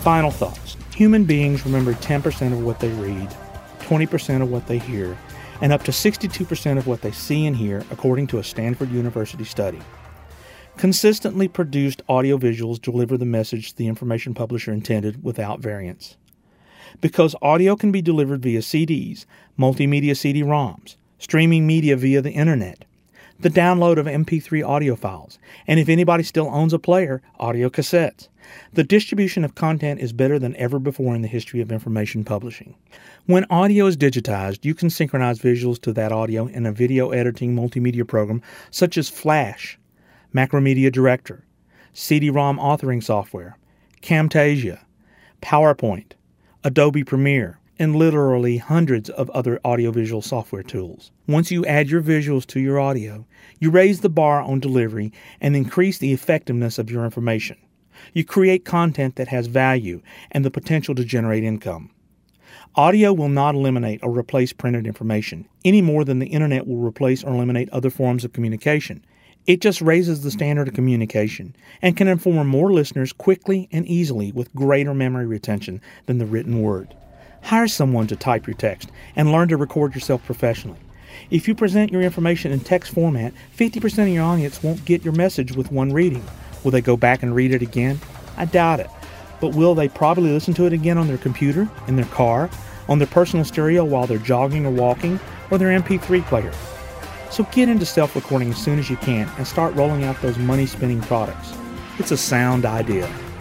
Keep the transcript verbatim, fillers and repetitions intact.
Final thoughts. Human beings remember ten percent of what they read, twenty percent of what they hear, and up to sixty-two percent of what they see and hear, according to a Stanford University study. Consistently produced audiovisuals deliver the message the information publisher intended without variance. Because audio can be delivered via C Ds, multimedia C D ROMs, streaming media via the internet, the download of M P three audio files, and if anybody still owns a player, audio cassettes. The distribution of content is better than ever before in the history of information publishing. When audio is digitized, you can synchronize visuals to that audio in a video editing multimedia program such as Flash, Macromedia Director, C D ROM authoring software, Camtasia, PowerPoint, Adobe Premiere, and literally hundreds of other audiovisual software tools. Once you add your visuals to your audio, you raise the bar on delivery and increase the effectiveness of your information. You create content that has value and the potential to generate income. Audio will not eliminate or replace printed information, any more than the internet will replace or eliminate other forms of communication. It just raises the standard of communication and can inform more listeners quickly and easily with greater memory retention than the written word. Hire someone to type your text and learn to record yourself professionally. If you present your information in text format, fifty percent of your audience won't get your message with one reading. Will they go back and read it again? I doubt it. But will they probably listen to it again on their computer, in their car, on their personal stereo while they're jogging or walking, or their M P three player? So get into self-recording as soon as you can and start rolling out those money-spinning products. It's a sound idea.